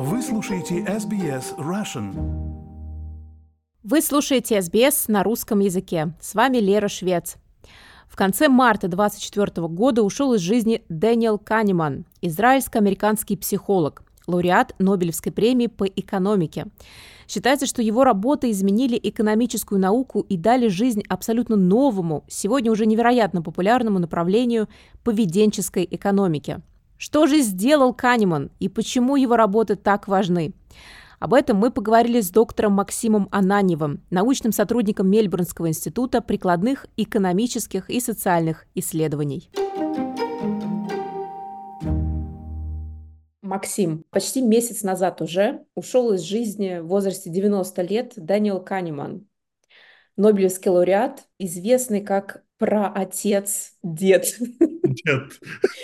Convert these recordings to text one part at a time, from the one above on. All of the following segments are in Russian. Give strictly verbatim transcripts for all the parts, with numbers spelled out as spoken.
Вы слушаете эс би эс Russian. Вы слушаете эс би эс на русском языке. С вами Лера Швец. В конце марта две тысячи двадцать четвёртого года ушел из жизни Дэниел Канеман, израильско-американский психолог, лауреат Нобелевской премии по экономике. Считается, что его работы изменили экономическую науку и дали жизнь абсолютно новому, сегодня уже невероятно популярному направлению поведенческой экономики. Что же сделал Канеман и почему его работы так важны? Об этом мы поговорили с доктором Максимом Ананьевым, научным сотрудником Мельбурнского института прикладных экономических и социальных исследований. Максим, почти месяц назад уже ушел из жизни в возрасте девяноста лет Дэниел Канеман, Нобелевский лауреат, известный как праотец, дед. Дед.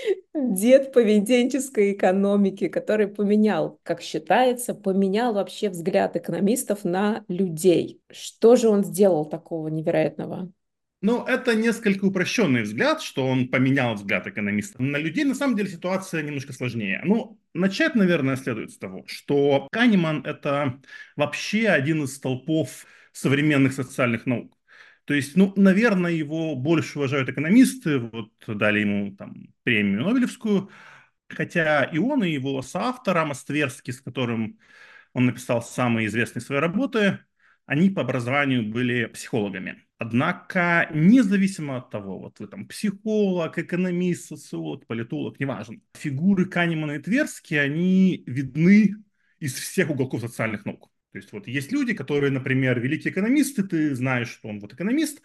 Дед поведенческой экономики, который поменял, как считается, поменял вообще взгляд экономистов на людей. Что же он сделал такого невероятного? Ну, это несколько упрощенный взгляд, что он поменял взгляд экономиста на людей. На самом деле ситуация немножко сложнее. Ну, начать, наверное, следует с того, что Канеман – это вообще один из столпов современных социальных наук. То есть, ну, наверное, его больше уважают экономисты, вот дали ему там премию Нобелевскую, хотя и он, и его соавтор Амос Тверски, с которым он написал самые известные свои работы, они по образованию были психологами. Однако, независимо от того, вот вы там психолог, экономист, социолог, политолог, неважно, фигуры Канемана и Тверски, они видны из всех уголков социальных наук. То есть вот есть люди, которые, например, великие экономисты, ты знаешь, что он вот экономист,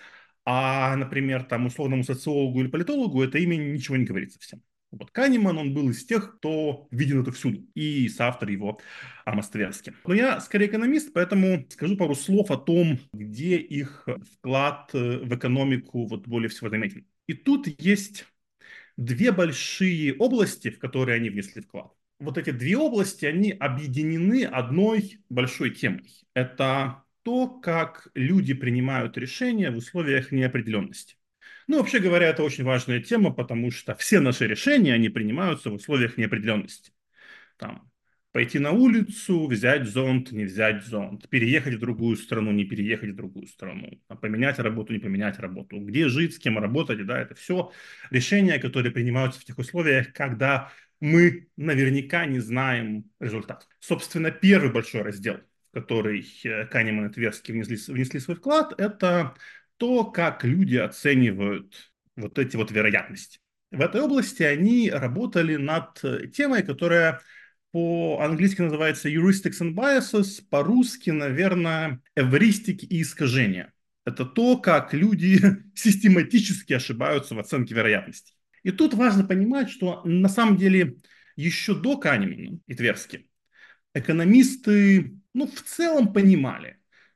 а, например, там условному социологу или политологу это имя ничего не говорит совсем. Вот Канеман, он был из тех, кто виден это всюду, и соавтор его Амос Тверски. Но я скорее экономист, поэтому скажу пару слов о том, где их вклад в экономику вот более всего заметен. И тут есть две большие области, в которые они внесли вклад. Вот эти две области, они объединены одной большой темой. Это то, как люди принимают решения в условиях неопределенности. Ну, вообще говоря, это очень важная тема, потому что все наши решения, они принимаются в условиях неопределенности. Там, пойти на улицу, взять зонт, не взять зонт, переехать в другую страну, не переехать в другую страну, поменять работу, не поменять работу, где жить, с кем работать, да, это все решения, которые принимаются в тех условиях, когда мы наверняка не знаем результат. Собственно, первый большой раздел, в который Канеман и Тверски внесли, внесли свой вклад, это то, как люди оценивают вот эти вот вероятности. В этой области они работали над темой, которая по-английски называется heuristics and biases, по-русски, наверное, эвристики и искажения. Это то, как люди систематически ошибаются в оценке вероятностей. И тут важно понимать, что на самом деле еще до Канемана и Тверски экономисты, ну, в целом понимали,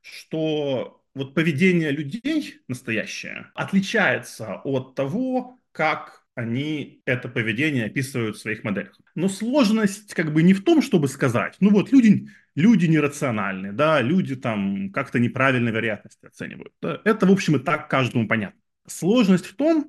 что вот поведение людей настоящее отличается от того, как они это поведение описывают в своих моделях. Но сложность как бы не в том, чтобы сказать, ну вот люди, люди нерациональны, да, люди там как-то неправильно вероятности оценивают. Да. Это, в общем, и так каждому понятно. Сложность в том,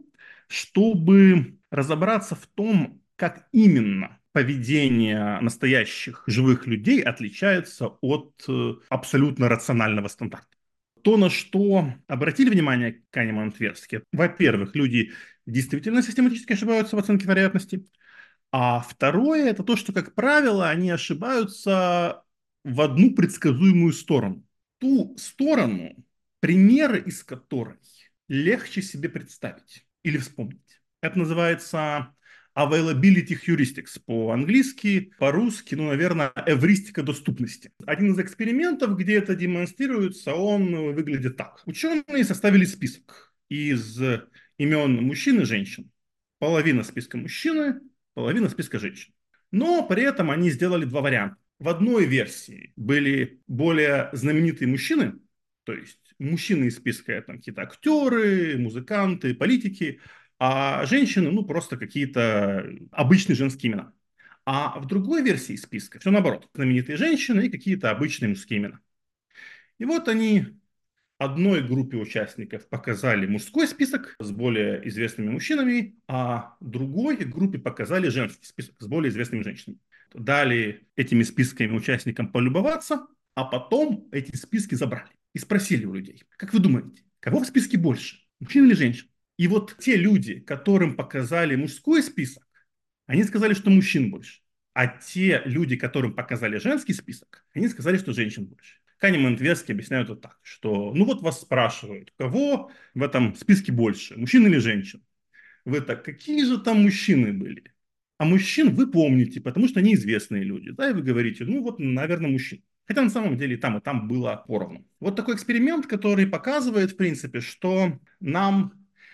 чтобы разобраться в том, как именно поведение настоящих живых людей отличается от э, абсолютно рационального стандарта. То, на что обратили внимание Канеман и Тверски, во-первых, люди действительно систематически ошибаются в оценке вероятности, а второе, это то, что, как правило, они ошибаются в одну предсказуемую сторону. Ту сторону, примеры из которой легче себе представить или вспомнить. Это называется availability heuristics по-английски, по-русски, ну, наверное, эвристика доступности. Один из экспериментов, где это демонстрируется, он выглядит так. Ученые составили список из имен мужчин и женщин. Половина списка мужчины, половина списка женщин. Но при этом они сделали два варианта. В одной версии были более знаменитые мужчины, то есть мужчины из списка это какие-то актеры, музыканты, политики, а женщины, ну, просто какие-то обычные женские имена. А в другой версии списка все наоборот. Знаменитые женщины и какие-то обычные мужские имена. И вот они одной группе участников показали мужской список с более известными мужчинами, а другой группе показали женский список с более известными женщинами. дали этими списками участникам полюбоваться, а потом эти списки забрали и спросили у людей: как вы думаете, кого в списке больше, мужчин или женщин? И вот те люди, которым показали мужской список, они сказали, что мужчин больше. А те люди, которым показали женский список, они сказали, что женщин больше. Канеман и Тверский объясняют вот так, что ну вот вас спрашивают, кого в этом списке больше, мужчин или женщин? Вы так, какие же там мужчины были? А мужчин вы помните, потому что они известные люди. Да, и вы говорите, ну вот, наверное, мужчин. Хотя на самом деле и там, и там было поровну. Вот такой эксперимент, который показывает, в принципе, что нам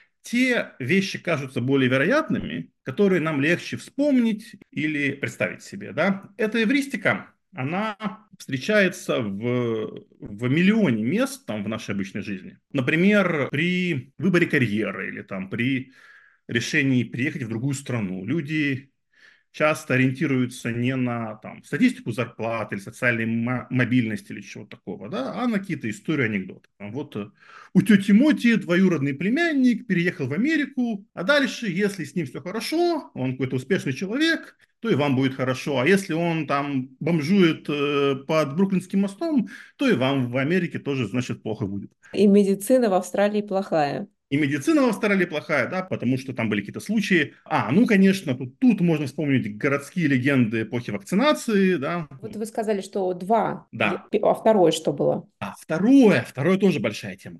те вещи кажутся более вероятными, которые нам легче вспомнить или представить себе. Да? Эта эвристика, она встречается в, в миллионе мест там, в нашей обычной жизни. Например, при выборе карьеры или там, при решении приехать в другую страну. Люди часто ориентируются не на там, статистику зарплат или социальной мо- мобильности или чего-то такого, да, а на какие-то истории, анекдоты. Там, вот э, у тети Моти двоюродный племянник переехал в Америку, а дальше, если с ним все хорошо, он какой-то успешный человек, то и вам будет хорошо. А если он там бомжует э, под Бруклинским мостом, то и вам в Америке тоже, значит, плохо будет. И медицина в Австралии плохая. И медицина в Австралии плохая, да, потому что там были какие-то случаи. А, ну, конечно, тут, тут можно вспомнить городские легенды эпохи вакцинации, да. Вот вы сказали, что два, Да. а второе что было? А второе, второе тоже большая тема.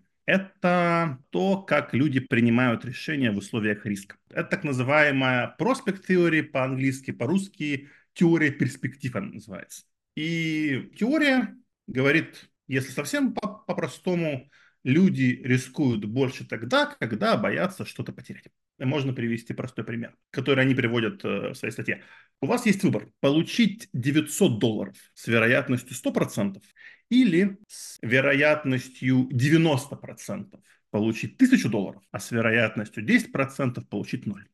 Это то, как люди принимают решения в условиях риска. Это так называемая prospect theory по-английски, по-русски теория перспектив она называется. И теория говорит, если совсем по- по-простому, люди рискуют больше тогда, когда боятся что-то потерять. Можно привести простой пример, который они приводят э, в своей статье. У вас есть выбор: получить девятьсот долларов с вероятностью сто процентов или с вероятностью девяносто процентов получить тысячу долларов, а с вероятностью десять процентов получить ноль.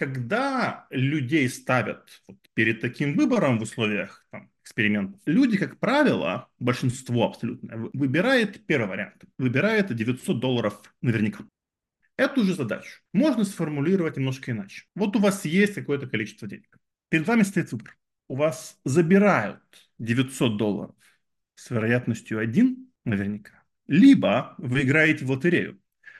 Когда людей ставят вот перед таким выбором в условиях там, экспериментов, люди, как правило, большинство абсолютно, выбирает первый вариант. Выбирает девятьсот долларов наверняка. Эту же задачу можно сформулировать немножко иначе. Вот у вас есть какое-то количество денег. Перед вами стоит выбор. У вас забирают девятьсот долларов с вероятностью один наверняка. Либо вы играете в лотерею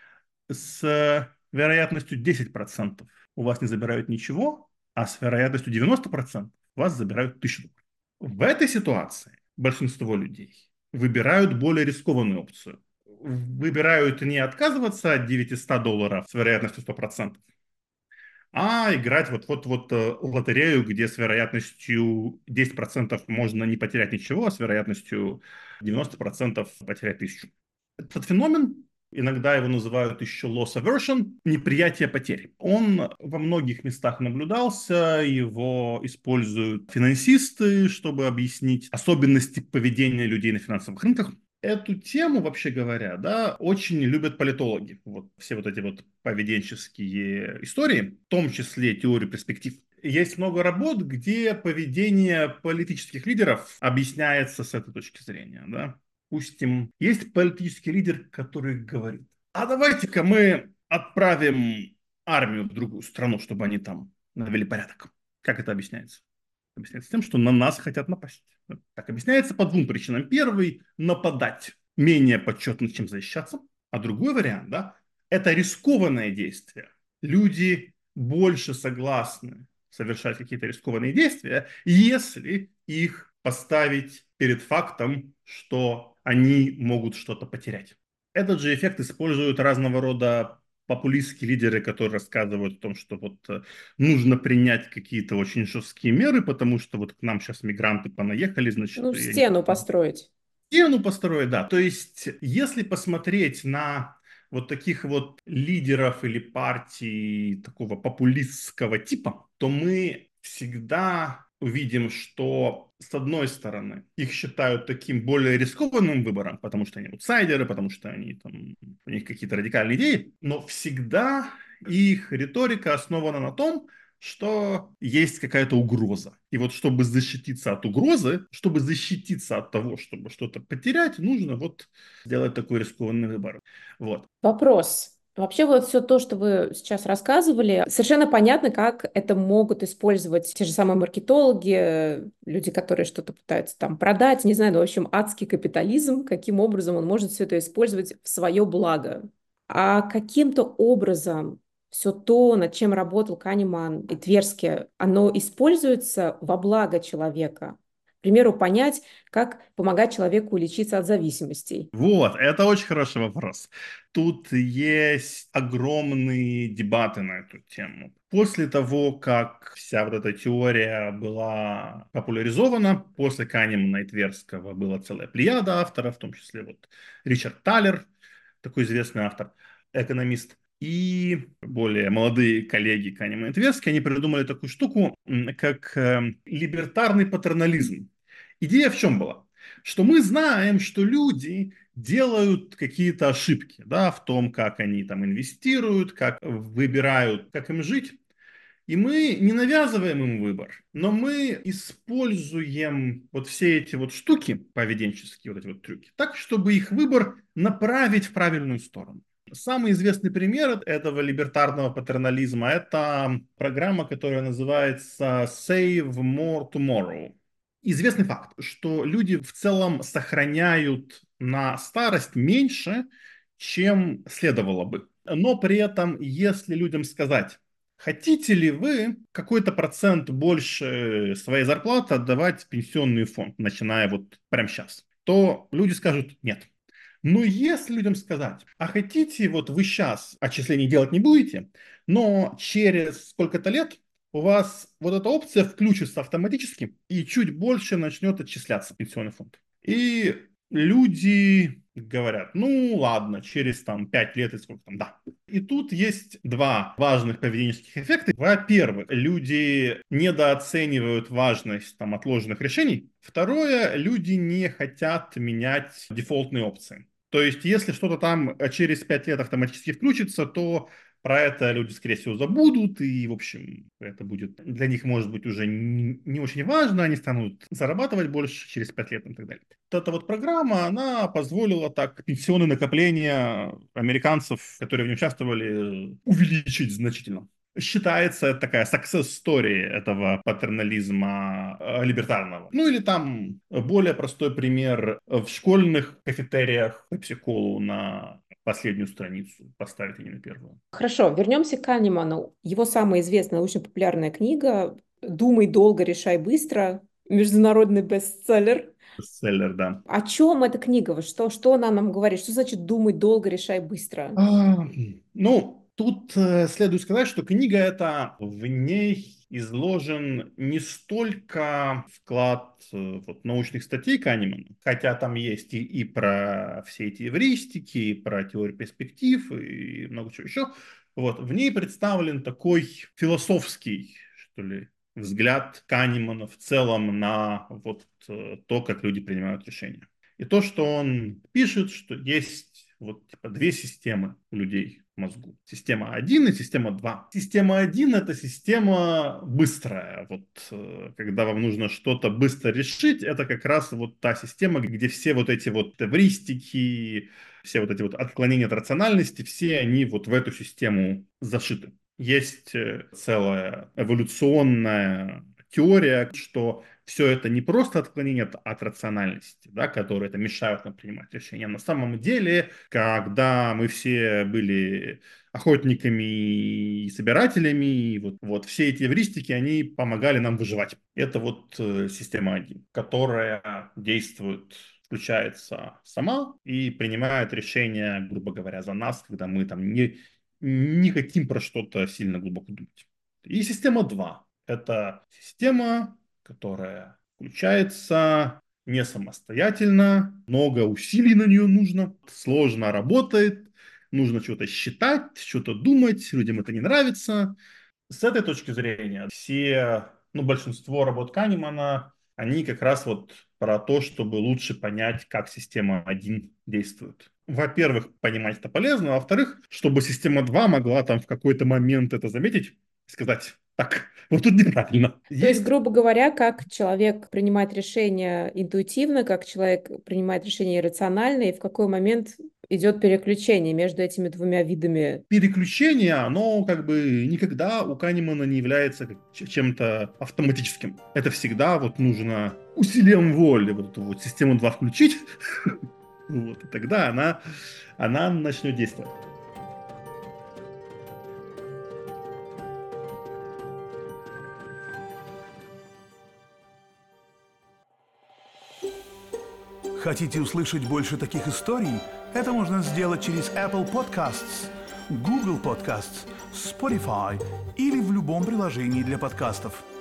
с вероятностью десять процентов. У вас не забирают ничего, а с вероятностью девяносто процентов вас забирают тысячу долларов. В этой ситуации большинство людей выбирают более рискованную опцию. Выбирают не отказываться от девятисот долларов с вероятностью сто процентов, а играть вот-вот-вот лотерею, где с вероятностью десять процентов можно не потерять ничего, а с вероятностью девяносто процентов потерять тысячу. Этот феномен, иногда его называют еще loss aversion, неприятие потери. Он во многих местах наблюдался, его используют финансисты, чтобы объяснить особенности поведения людей на финансовых рынках. Эту тему, вообще говоря, да, очень любят политологи. Вот все вот эти вот поведенческие истории, в том числе теорию перспектив. Есть много работ, где поведение политических лидеров объясняется с этой точки зрения, да. Допустим, есть политический лидер, который говорит: а давайте-ка мы отправим армию в другую страну, чтобы они там навели порядок. Как это объясняется? Объясняется тем, что на нас хотят напасть. Так объясняется по двум причинам. Первый — нападать менее почетно, чем защищаться. А другой вариант, да, это рискованное действие. Люди больше согласны совершать какие-то рискованные действия, если их поставить перед фактом, что они могут что-то потерять. Этот же эффект используют разного рода популистские лидеры, которые рассказывают о том, что вот э, нужно принять какие-то очень жесткие меры, потому что вот к нам сейчас мигранты понаехали, значит, Ну, и они стену построить. стену построить, да. То есть, если посмотреть на вот таких вот лидеров или партий такого популистского типа, то мы всегда увидим, что с одной стороны их считают таким более рискованным выбором, потому что они аутсайдеры, потому что они там, у них какие-то радикальные идеи, но всегда их риторика основана на том, что есть какая-то угроза. И вот чтобы защититься от угрозы, чтобы защититься от того, чтобы что-то потерять, нужно вот сделать такой рискованный выбор. Вот. Вопрос. Вообще вот все то, что вы сейчас рассказывали, совершенно понятно, как это могут использовать те же самые маркетологи, э, люди, которые что-то пытаются там продать, не знаю, ну, в общем, адский капитализм, каким образом он может все это использовать в свое благо. А каким-то образом все то, над чем работал Канеман и Тверски, оно используется во благо человека. К примеру, понять, как помогать человеку лечиться от зависимостей. Вот, это очень хороший вопрос. Тут есть огромные дебаты на эту тему. После того, как вся вот эта теория была популяризована, после Канемана и Тверского была целая плеяда авторов, в том числе вот Ричард Талер, такой известный автор, экономист, и более молодые коллеги Канемана и Тверски, они придумали такую штуку, м, как э, либертарный патернализм. Идея в чем была? Что мы знаем, что люди делают какие-то ошибки, да, в том, как они там инвестируют, как выбирают, как им жить. И мы не навязываем им выбор, но мы используем вот все эти вот штуки, поведенческие вот эти вот трюки, так, чтобы их выбор направить в правильную сторону. Самый известный пример этого либертарного патернализма – это программа, которая называется Save More Tomorrow. Известный факт, что люди в целом сохраняют на старость меньше, чем следовало бы. Но при этом, если людям сказать, хотите ли вы какой-то процент больше своей зарплаты отдавать в пенсионный фонд, начиная вот прямо сейчас, то люди скажут нет. Но если людям сказать, а хотите, вот вы сейчас отчислений делать не будете, но через сколько-то лет у вас вот эта опция включится автоматически и чуть больше начнет отчисляться в пенсионный фонд. И люди говорят, ну ладно, через там пять лет и сколько там, да. И тут есть два важных поведенческих эффекта. Во-первых, люди недооценивают важность там отложенных решений. Второе, люди не хотят менять дефолтные опции. То есть, если что-то там через пять лет автоматически включится, то про это люди, скорее всего, забудут, и, в общем, это будет для них, может быть, уже не, не очень важно, они станут зарабатывать больше через пять лет и так далее. Вот эта вот программа, она позволила так пенсионные накопления американцев, которые в ней участвовали, увеличить значительно. Считается это такая success story этого патернализма э, либертарного. Ну или там более простой пример в школьных кафетериях пепси-колу на последнюю страницу поставить, а не на первую. Хорошо, вернемся к Канеману. Его самая известная научно-популярная книга «Думай долго, решай быстро», международный бестселлер. Бестселлер, да. О чем эта книга? Что, что она нам говорит? Что значит «думай долго, решай быстро»? А, Ну, тут э, следует сказать, что книга эта, в ней изложен не столько вклад э, вот, научных статей Канемана, хотя там есть и, и про все эти эвристики, и про теорию перспектив, и много чего еще. Вот, в ней представлен такой философский, что ли, взгляд Канемана в целом на вот э, то, как люди принимают решения. И то, что он пишет, что есть вот типа две системы у людей в мозгу. Система один и система два. Система один это система быстрая. Вот э, когда вам нужно что-то быстро решить, это как раз вот та система, где все вот эти вот эвристики, все вот эти вот отклонения от рациональности, все они вот в эту систему зашиты. Есть э, целая эволюционная теория, что все это не просто отклонение от, от рациональности, да, которые это мешают нам принимать решения. На самом деле, когда мы все были охотниками и собирателями, и вот, вот все эти эвристики, они помогали нам выживать. Это вот э, система один, которая действует, включается сама и принимает решения, грубо говоря, за нас, когда мы там не, не хотим про что-то сильно глубоко думать. И система два. Это система, которая включается не самостоятельно, много усилий на нее нужно, сложно работает, нужно что-то считать, что-то думать, людям это не нравится. С этой точки зрения все, ну, большинство работ Канемана, они как раз вот про то, чтобы лучше понять, как система один действует. Во-первых, понимать это полезно, а во-вторых, чтобы система два могла там в какой-то момент это заметить и сказать, так, вот тут неправильно. То есть, Есть грубо говоря, как человек принимает решения интуитивно, как человек принимает решения иррационально, и в какой момент идет переключение между этими двумя видами? Переключение, оно как бы никогда у Канемана не является как ч- чем-то автоматическим. Это всегда вот нужно усилием воли вот эту вот систему два включить, вот, и тогда она, она начнет действовать. Хотите услышать больше таких историй? Это можно сделать через Apple Podcasts, Google Podcasts, Spotify или в любом приложении для подкастов.